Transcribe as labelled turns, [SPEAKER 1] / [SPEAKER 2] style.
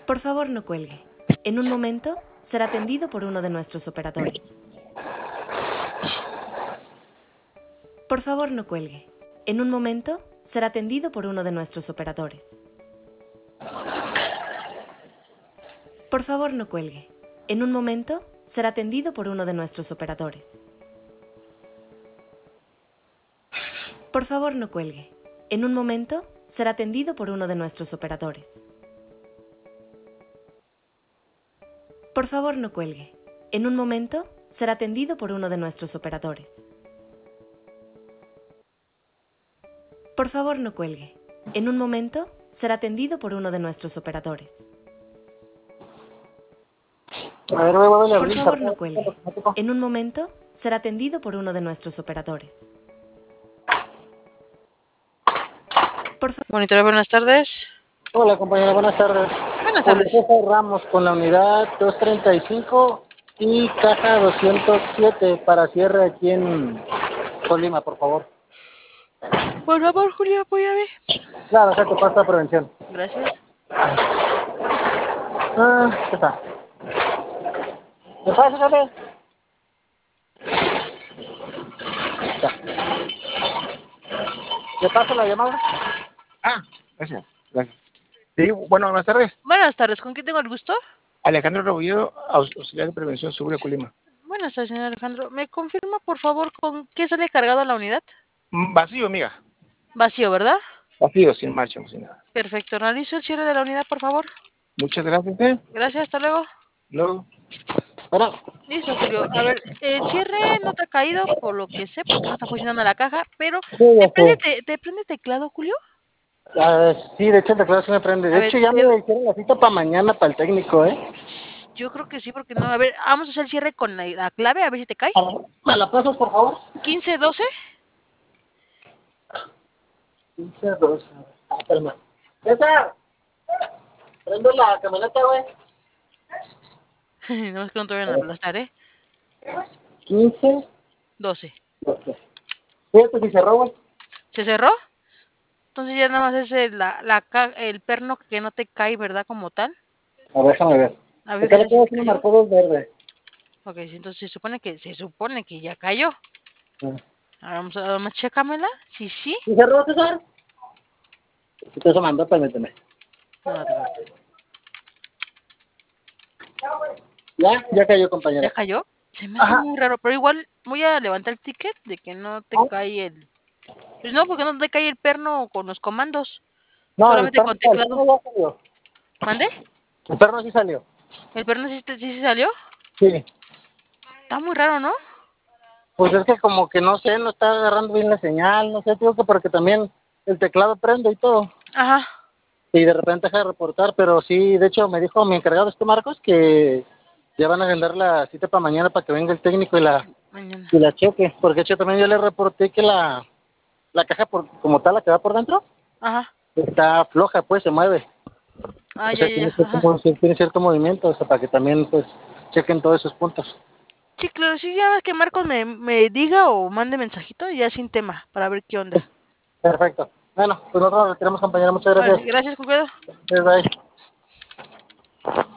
[SPEAKER 1] Por favor, no cuelgue. En un momento será atendido por uno de nuestros operadores. Por favor, no cuelgue. En un momento será atendido por uno de nuestros operadores. Por favor, no cuelgue. En un momento será atendido por uno de nuestros operadores. Por favor, no cuelgue. En un momento será atendido por uno de nuestros operadores. Por favor, no cuelgue. En un momento será atendido por uno de nuestros operadores. Por favor, no cuelgue. En un momento será atendido por uno de nuestros operadores.
[SPEAKER 2] A ver, voy a
[SPEAKER 1] Por
[SPEAKER 2] abrir.
[SPEAKER 1] favor, no cuelgue. En un momento será atendido por uno de nuestros operadores.
[SPEAKER 3] Monitor, buenas tardes.
[SPEAKER 2] Hola, compañera, buenas tardes.
[SPEAKER 3] Buenas
[SPEAKER 2] Julio
[SPEAKER 3] tardes.
[SPEAKER 2] César Ramos con la unidad 235 y caja 207 para cierre aquí en Colima, por favor.
[SPEAKER 3] Por favor, Julio, apóyame.
[SPEAKER 2] Claro, se te pasa prevención.
[SPEAKER 3] Gracias.
[SPEAKER 2] ¿Qué está? ¿Me pasa, jefe? Ya. ¿Le paso la llamada?
[SPEAKER 4] Gracias. Sí, bueno, buenas tardes.
[SPEAKER 3] Buenas tardes, ¿con quién tengo el gusto?
[SPEAKER 4] Alejandro Rebolledo, auxiliar de prevención segura Colima.
[SPEAKER 3] Buenas tardes, señor Alejandro. ¿Me confirma, por favor, con qué sale cargado la unidad?
[SPEAKER 4] Vacío, amiga.
[SPEAKER 3] Vacío, ¿verdad?
[SPEAKER 4] Vacío, sin marcha, sin nada.
[SPEAKER 3] Perfecto. Realizo el cierre de la unidad, por favor.
[SPEAKER 4] Muchas gracias.
[SPEAKER 3] Gracias, hasta luego.
[SPEAKER 4] Luego.
[SPEAKER 2] Bueno,
[SPEAKER 3] Listo, Julio. A ver, el cierre no te ha caído, por lo que sé, porque no está funcionando la caja, pero
[SPEAKER 2] sí, ya sé.
[SPEAKER 3] ¿te prende teclado, Julio?
[SPEAKER 2] Sí, de hecho el teclado se me prende.
[SPEAKER 3] A
[SPEAKER 2] De
[SPEAKER 3] ver,
[SPEAKER 2] hecho ya me hicieron la cita para mañana para el técnico, ¿eh?
[SPEAKER 3] yo creo que sí, porque no. A ver, vamos a hacer el cierre con la clave, a ver si te cae.
[SPEAKER 2] A ver, ¿me la pasas, por favor?
[SPEAKER 3] 1512.
[SPEAKER 2] 15, 12. Espérame. César, prende la camioneta, güey.
[SPEAKER 3] No es que no te vayan a aplastar,
[SPEAKER 2] 15,
[SPEAKER 3] 12.
[SPEAKER 2] 12. Fíjate si cerró, güey.
[SPEAKER 3] ¿Se cerró? Entonces ya nada más es el perno que no te cae, ¿verdad? Como tal.
[SPEAKER 2] A ver, déjame ver.
[SPEAKER 3] A ver,
[SPEAKER 2] Acá le
[SPEAKER 3] gracias,
[SPEAKER 2] tengo
[SPEAKER 3] ¿se
[SPEAKER 2] que me
[SPEAKER 3] cayó?
[SPEAKER 2] marcó dos verdes.
[SPEAKER 3] Ok, sí, entonces se supone que ya cayó. Ahora vamos a chécamela. Sí, sí.
[SPEAKER 2] ¿Sí cerró, César? Si te mando, permíteme.
[SPEAKER 3] No, no te preocupes.
[SPEAKER 2] Ya cayó,
[SPEAKER 3] ¿Ya
[SPEAKER 2] compañera.
[SPEAKER 3] cayó? Se me hace
[SPEAKER 2] Ajá.
[SPEAKER 3] muy raro, pero igual voy a levantar el ticket de que no te cae el... Pues no, porque no te cae el perno con los comandos.
[SPEAKER 2] No,
[SPEAKER 3] Solamente con
[SPEAKER 2] el
[SPEAKER 3] teclado.
[SPEAKER 2] perno ya salió.
[SPEAKER 3] ¿Mande?
[SPEAKER 2] El perno sí salió.
[SPEAKER 3] ¿El perno sí se salió?
[SPEAKER 2] Sí.
[SPEAKER 3] Está muy raro, ¿no?
[SPEAKER 2] Pues es que como que no sé, no está agarrando bien la señal, no sé, digo que porque también el teclado prende y todo.
[SPEAKER 3] Ajá.
[SPEAKER 2] Y de repente deja de reportar, pero sí, de hecho me dijo mi encargado, Marcos, que ya van a agendar la cita para mañana para que venga el técnico y
[SPEAKER 3] Mañana.
[SPEAKER 2] la cheque. Porque de hecho también yo le reporté que la caja como tal, la que va por dentro,
[SPEAKER 3] Ajá.
[SPEAKER 2] está floja, pues se mueve.
[SPEAKER 3] Ah,
[SPEAKER 2] O
[SPEAKER 3] ya,
[SPEAKER 2] sea,
[SPEAKER 3] ya, ya. Ajá.
[SPEAKER 2] tiene cierto movimiento, o sea, para que también pues chequen todos esos puntos.
[SPEAKER 3] Sí, claro, sí, ya que Marcos me diga o mande mensajito y ya sin tema, para ver qué onda.
[SPEAKER 2] Perfecto. Bueno, pues nosotros nos retiramos, compañero. Muchas
[SPEAKER 3] Ahora
[SPEAKER 2] gracias.
[SPEAKER 3] sí, gracias, con cuidado.
[SPEAKER 2] Bye.